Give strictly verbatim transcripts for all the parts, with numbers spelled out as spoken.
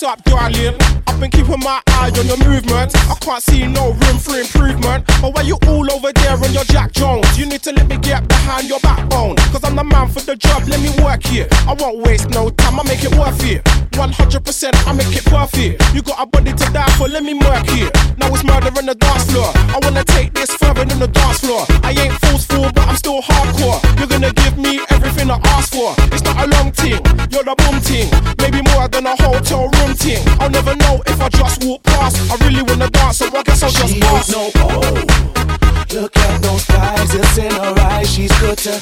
What's up, darling? I've been keeping my eye on your movement. I can't see no room for improvement. But why you all over there on your Jack Jones? You need to let me get behind your backbone. Cause I'm the man for the job, let me work here. I won't waste no time, I make it worth it. one hundred percent, I make it perfect. You got a body to die for, let me murk it. Now it's murder on the dance floor. I wanna take this further than the dance floor. I ain't forceful, but I'm still hardcore. You're gonna give me everything I ask for. It's not a long thing, you're the boom ting. Maybe more than a hotel room ting. I'll never know if I just walk past. I really wanna dance, so I guess I'll just she pass. No, oh, look at those thighs, it's in her eyes. She's good to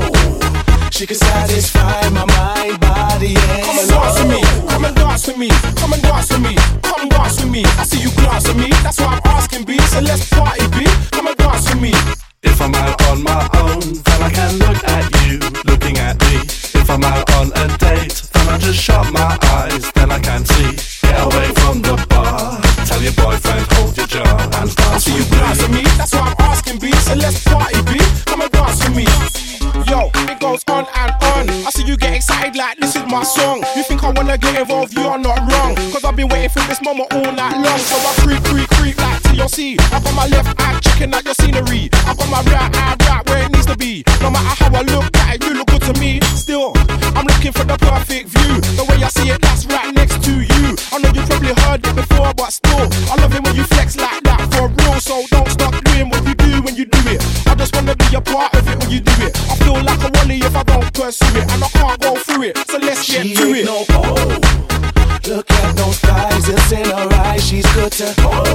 oh. She can satisfy my mind, body, and come and dance with me, come and dance with me, come and dance with me, come and dance with me. I see you glance at me, that's why I'm asking B. So let's party B, come and dance with me. If I'm out on my own, then I can look at you, looking at me. If I'm out on a date, then I just shut my eyes, then I can see. Get away from the bar, tell your boyfriend hold your jaw and dance I see you glance at me, that's why I'm asking B. So let's party B, come and dance with me. Yo, it goes on and on. I see you get excited like this is my song. You think I wanna get involved, you are not wrong. Cause I've been waiting for this moment all night long. So I creep, creep, creep like T L C. I got my left eye checking out your scenery. I got my right eye right where it needs to be. No matter how I look at it, you look good to me. Still, I'm looking for the perfect view. The way I see it, that's right next to you. I know you probably heard it before, but still, I love it when you flex like that for real. So don't stop doing what you do when you do it. I just wanna be a part of it when you do it. I feel like a wally if I don't pursue it, and I can't go through it, so let's get she to it. No, oh, look at those thighs, it's in her eyes. She's good to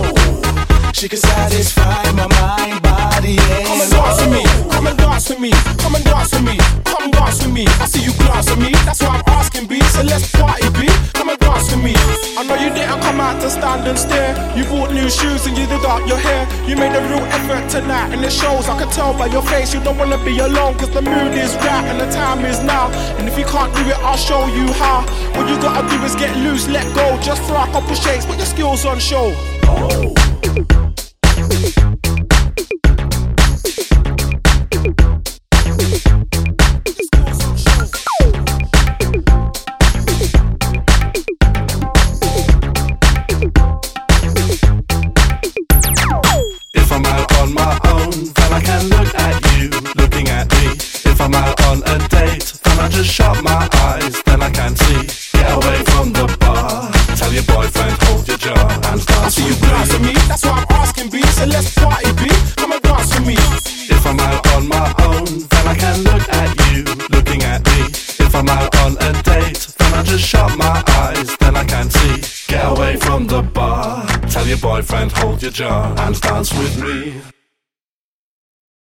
oh. She can satisfy my mind, body, and come and dance with me, come and dance with me, come and dance with me, come dance with me. I see you glance at me, that's why I'm asking B. So let's party B, come and dance with me. I know you didn't come out to stand and stare. You bought new shoes and you did up your hair. You made a real effort tonight and it shows. I can tell by your face you don't wanna be alone. Cause the mood is right and the time is now. And if you can't do it, I'll show you how. What you gotta do is get loose, let go. Just throw a couple shakes, put your skills on show. Oh. If I'm out on my own, then I can look at you, looking at me. If I'm out on a date, then I just shut my eyes, then I can see. Get away from the bar, tell your boyfriend hold your jaw and dance I see you glance at me, that's why I'm asking B. So let's party B, come and dance with me. If I'm out on my own, then I can look at you, looking at me. If I'm out on a date, then I just shut my eyes, then I can see. Get away from the bar, tell your boyfriend hold your jaw and dance with me.